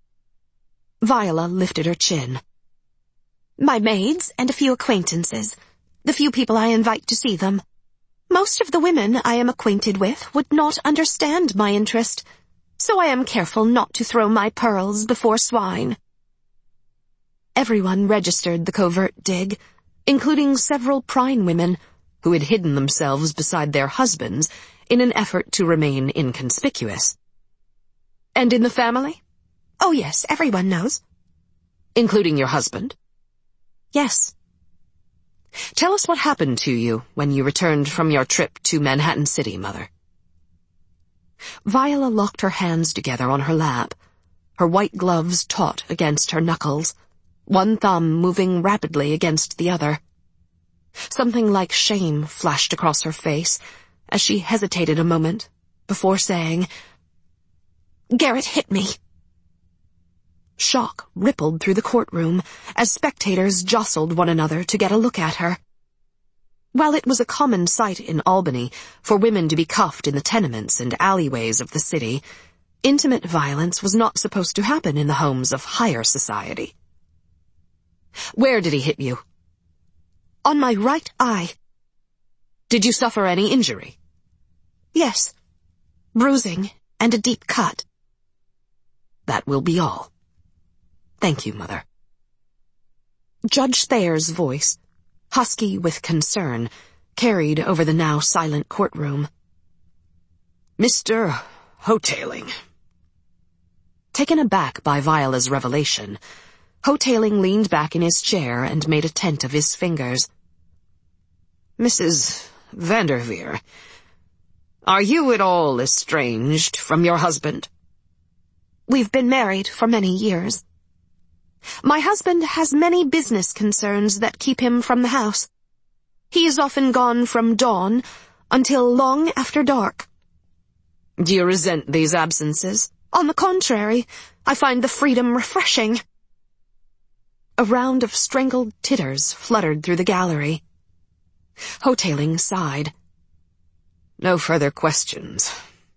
Viola lifted her chin. My maids and a few acquaintances, the few people I invite to see them. Most of the women I am acquainted with would not understand my interest, so I am careful not to throw my pearls before swine. Everyone registered the covert dig, including several Prine women who had hidden themselves beside their husbands in an effort to remain inconspicuous. And in the family? Oh yes, everyone knows. Including your husband? Yes. Tell us what happened to you when you returned from your trip to Manhattan City, Mother. Viola locked her hands together on her lap, her white gloves taut against her knuckles, one thumb moving rapidly against the other. Something like shame flashed across her face as she hesitated a moment before saying, Garrett hit me. Shock rippled through the courtroom as spectators jostled one another to get a look at her. While it was a common sight in Albany for women to be cuffed in the tenements and alleyways of the city, intimate violence was not supposed to happen in the homes of higher society. Where did he hit you? On my right eye. Did you suffer any injury? Yes. Bruising and a deep cut. That will be all. Thank you, Mother. Judge Thayer's voice, husky with concern, carried over the now silent courtroom. Mister Hotaling. Taken aback by Viola's revelation, Hotaling leaned back in his chair and made a tent of his fingers. Missus Vanderveer, are you at all estranged from your husband? We've been married for many years. My husband has many business concerns that keep him from the house. He is often gone from dawn until long after dark. Do you resent these absences? On the contrary, I find the freedom refreshing. A round of strangled titters fluttered through the gallery. Hotaling sighed. No further questions.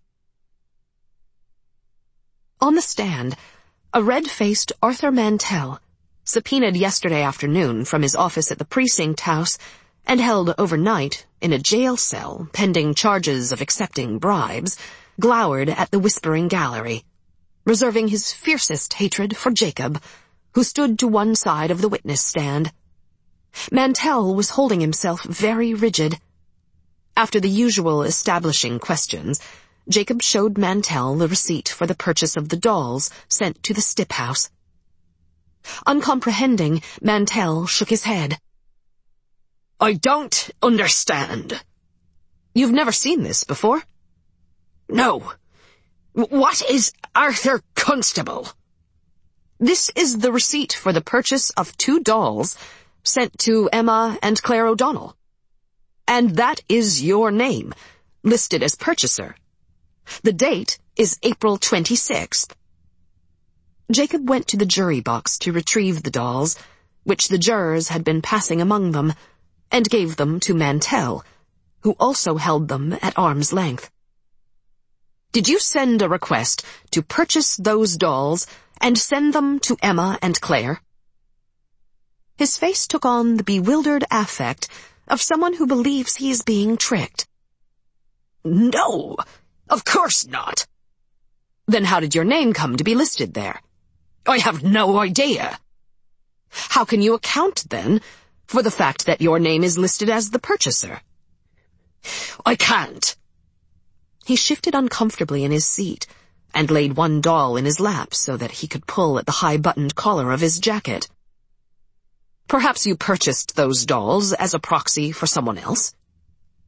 On the stand, a red-faced Arthur Mantell, subpoenaed yesterday afternoon from his office at the precinct house and held overnight in a jail cell pending charges of accepting bribes, glowered at the whispering gallery, reserving his fiercest hatred for Jacob, who stood to one side of the witness stand. Mantell was holding himself very rigid. After the usual establishing questions, Jacob showed Mantell the receipt for the purchase of the dolls sent to the Stipp house. Uncomprehending, Mantell shook his head. I don't understand. You've never seen this before? No. What is Arthur Constable? This is the receipt for the purchase of two dolls sent to Emma and Claire O'Donnell. And that is your name, listed as purchaser. The date is April twenty-sixth. Jacob went to the jury box to retrieve the dolls, which the jurors had been passing among them, and gave them to Mantell, who also held them at arm's length. Did you send a request to purchase those dolls and send them to Emma and Claire? His face took on the bewildered affect of someone who believes he is being tricked. No, of course not. Then how did your name come to be listed there? I have no idea. How can you account, then, for the fact that your name is listed as the purchaser? I can't. He shifted uncomfortably in his seat and laid one doll in his lap so that he could pull at the high-buttoned collar of his jacket. Perhaps you purchased those dolls as a proxy for someone else?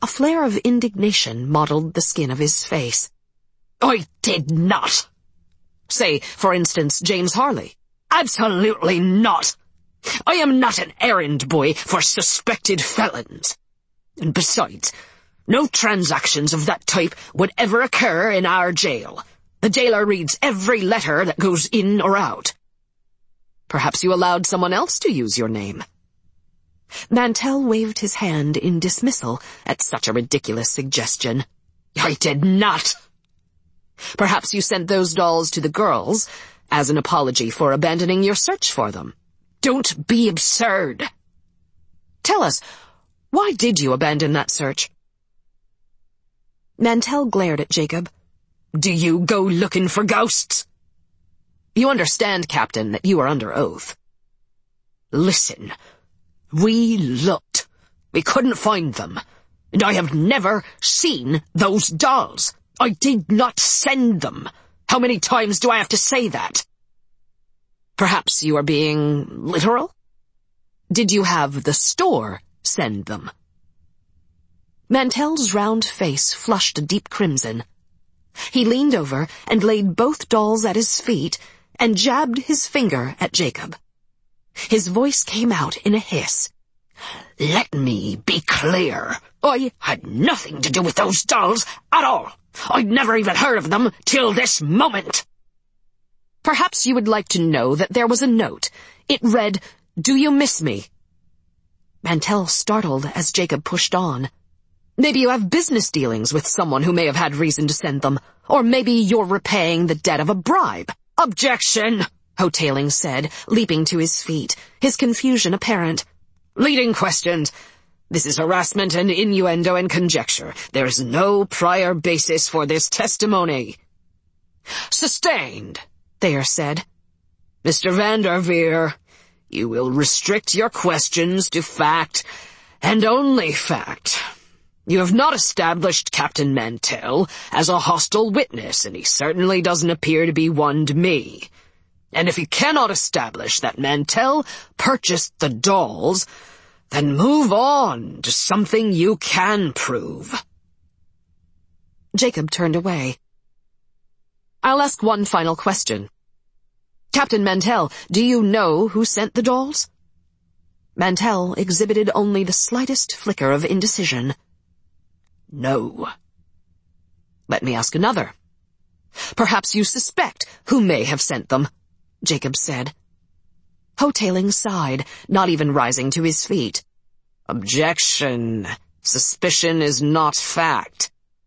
A flare of indignation mottled the skin of his face. I did not. Say, for instance, James Harley. Absolutely not. I am not an errand boy for suspected felons. And besides, no transactions of that type would ever occur in our jail. The jailer reads every letter that goes in or out. Perhaps you allowed someone else to use your name. Mantell waved his hand in dismissal at such a ridiculous suggestion. I did not. Perhaps you sent those dolls to the girls as an apology for abandoning your search for them. Don't be absurd. Tell us, why did you abandon that search? Mantell glared at Jacob. Do you go looking for ghosts? You understand, Captain, that you are under oath. Listen, we looked. We couldn't find them. And I have never seen those dolls. I did not send them. How many times do I have to say that? Perhaps you are being literal? Did you have the store send them? Mantell's round face flushed a deep crimson. He leaned over and laid both dolls at his feet and jabbed his finger at Jacob. His voice came out in a hiss. Let me be clear. I had nothing to do with those dolls at all. I'd never even heard of them till this moment. Perhaps you would like to know that there was a note. It read, "Do you miss me?" Mantell startled as Jacob pushed on. Maybe you have business dealings with someone who may have had reason to send them. Or maybe you're repaying the debt of a bribe. Objection, Hotaling said, leaping to his feet, his confusion apparent. Leading questions. This is harassment and innuendo and conjecture. There is no prior basis for this testimony. Sustained, Thayer said. Mister Vanderveer, you will restrict your questions to fact and only fact. You have not established Captain Mantell as a hostile witness, and he certainly doesn't appear to be one to me. And if you cannot establish that Mantell purchased the dolls, then move on to something you can prove. Jacob turned away. I'll ask one final question. Captain Mantell, do you know who sent the dolls? Mantell exhibited only the slightest flicker of indecision. No. Let me ask another. Perhaps you suspect who may have sent them, Jacob said. Hotaling sighed, not even rising to his feet. Objection. Suspicion is not fact.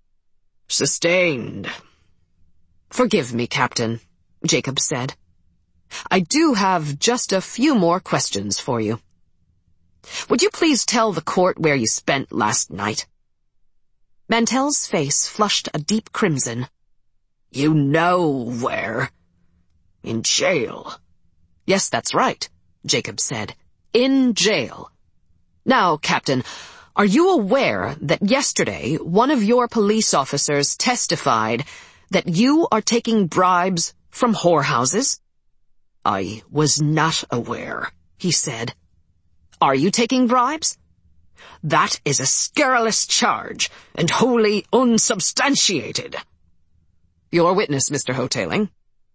Sustained. Forgive me, Captain, Jacob said. I do have just a few more questions for you. Would you please tell the court where you spent last night? Mantell's face flushed a deep crimson. You know where? In jail. Yes, that's right, Jacob said. In jail. Now, Captain, are you aware that yesterday one of your police officers testified that you are taking bribes from whorehouses? I was not aware, he said. Are you taking bribes? That is a scurrilous charge, and wholly unsubstantiated. Your witness, Mister Hotaling.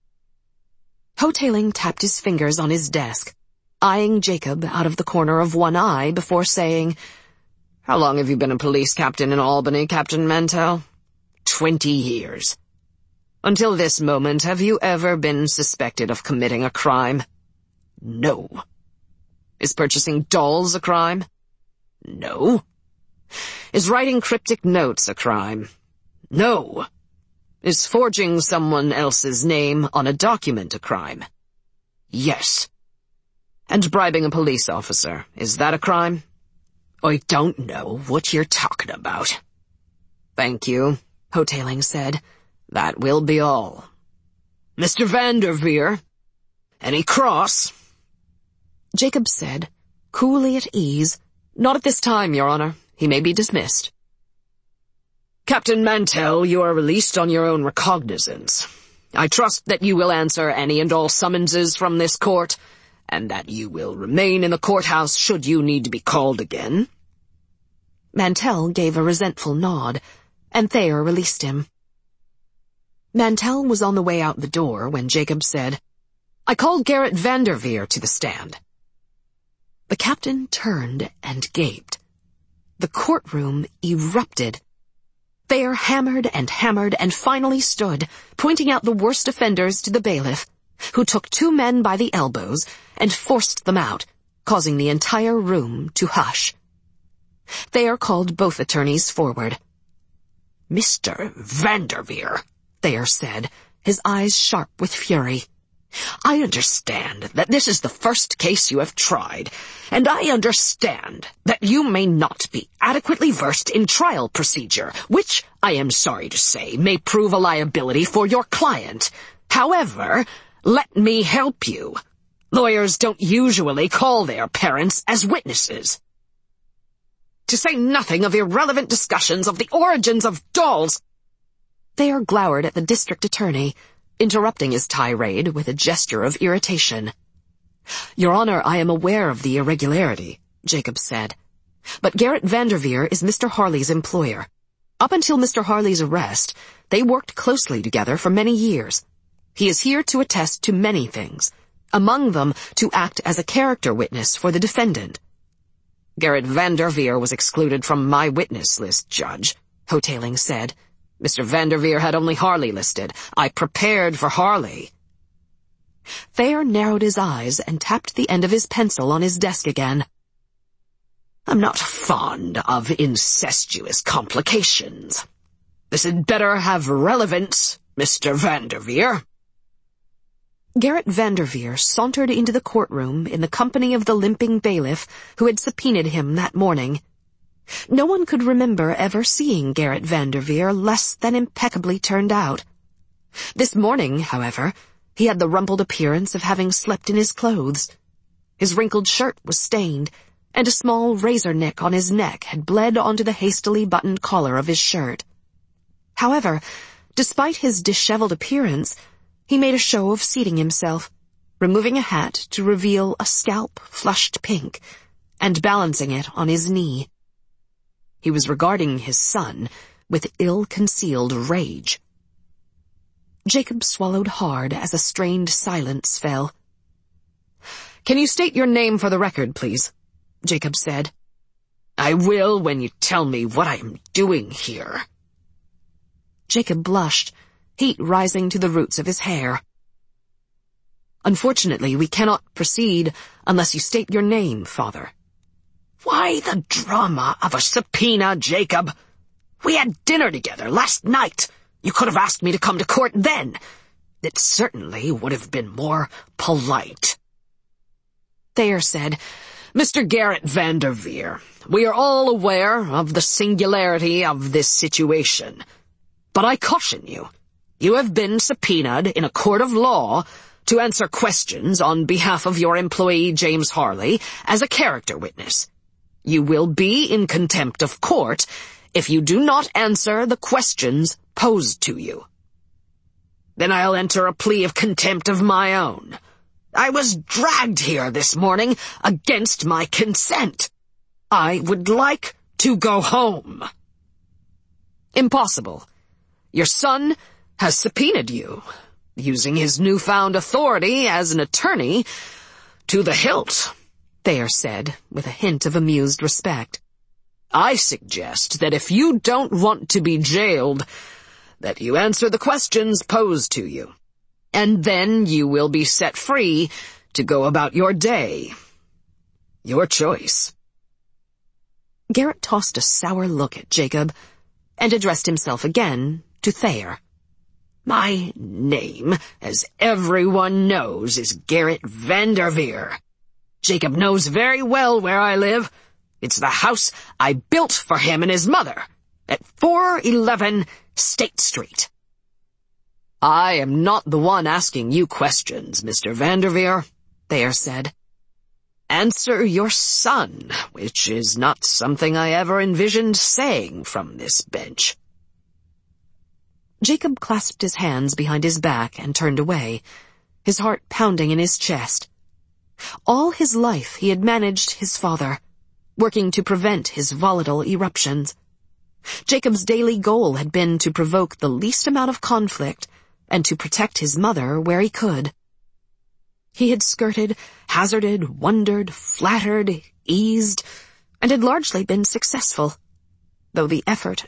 Hotaling tapped his fingers on his desk, eyeing Jacob out of the corner of one eye before saying, How long have you been a police captain in Albany, Captain Mantell? Twenty years. Until this moment, have you ever been suspected of committing a crime? No. Is purchasing dolls a crime? No. Is writing cryptic notes a crime? No. Is forging someone else's name on a document a crime? Yes. And bribing a police officer, is that a crime? I don't know what you're talking about. Thank you, Hotaling said. That will be all. Mister Vanderveer, any cross? Jacob said, coolly at ease, Not at this time, Your Honor. He may be dismissed. Captain Mantell, you are released on your own recognizance. I trust that you will answer any and all summonses from this court, and that you will remain in the courthouse should you need to be called again. Mantell gave a resentful nod, and Thayer released him. Mantell was on the way out the door when Jacob said, "I called Garrett Vanderveer to the stand." The captain turned and gaped. The courtroom erupted. Thayer hammered and hammered and finally stood, pointing out the worst offenders to the bailiff, who took two men by the elbows and forced them out, causing the entire room to hush. Thayer called both attorneys forward. "Mister Vanderveer," Thayer said, his eyes sharp with fury, "I understand that this is the first case you have tried, and I understand that you may not be adequately versed in trial procedure, which, I am sorry to say, may prove a liability for your client. However, let me help you. Lawyers don't usually call their parents as witnesses. To say nothing of irrelevant discussions of the origins of dolls." Thayer glowered at the district attorney, interrupting his tirade with a gesture of irritation. "Your Honor, I am aware of the irregularity," Jacob said. "But Garrett Vanderveer is Mister Harley's employer. Up until Mister Harley's arrest, they worked closely together for many years. He is here to attest to many things, among them to act as a character witness for the defendant." "Garrett Vanderveer was excluded from my witness list, Judge," Hotaling said. "Mister Vanderveer had only Harley listed. I prepared for Harley." Thayer narrowed his eyes and tapped the end of his pencil on his desk again. "I'm not fond of incestuous complications. This had better have relevance, Mister Vanderveer." Garrett Vanderveer sauntered into the courtroom in the company of the limping bailiff who had subpoenaed him that morning. No one could remember ever seeing Garrett Vanderveer less than impeccably turned out. This morning, however, he had the rumpled appearance of having slept in his clothes. His wrinkled shirt was stained, and a small razor nick on his neck had bled onto the hastily buttoned collar of his shirt. However, despite his disheveled appearance, he made a show of seating himself, removing a hat to reveal a scalp flushed pink, and balancing it on his knee. He was regarding his son with ill-concealed rage. Jacob swallowed hard as a strained silence fell. "Can you state your name for the record, please?" Jacob said. "I will when you tell me what I am doing here." Jacob blushed, heat rising to the roots of his hair. "Unfortunately, we cannot proceed unless you state your name, Father." "Why the drama of a subpoena, Jacob? We had dinner together last night. You could have asked me to come to court then. It certainly would have been more polite." Thayer said, "Mister Garrett Vanderveer, we are all aware of the singularity of this situation. But I caution you, you have been subpoenaed in a court of law to answer questions on behalf of your employee James Harley as a character witness. You will be in contempt of court if you do not answer the questions posed to you." "Then I'll enter a plea of contempt of my own. I was dragged here this morning against my consent. I would like to go home." "Impossible. Your son has subpoenaed you, using his newfound authority as an attorney to the hilt," Thayer said, with a hint of amused respect. "I suggest that if you don't want to be jailed, that you answer the questions posed to you, and then you will be set free to go about your day. Your choice." Garrett tossed a sour look at Jacob, and addressed himself again to Thayer. "My name, as everyone knows, is Garrett Vanderveer. Jacob knows very well where I live. It's the house I built for him and his mother, at four eleven State Street." "I am not the one asking you questions, Mister Vanderveer," Thayer said. "Answer your son, which is not something I ever envisioned saying from this bench." Jacob clasped his hands behind his back and turned away, his heart pounding in his chest. All his life he had managed his father, working to prevent his volatile eruptions. Jacob's daily goal had been to provoke the least amount of conflict and to protect his mother where he could. He had skirted, hazarded, wondered, flattered, eased, and had largely been successful, though the effort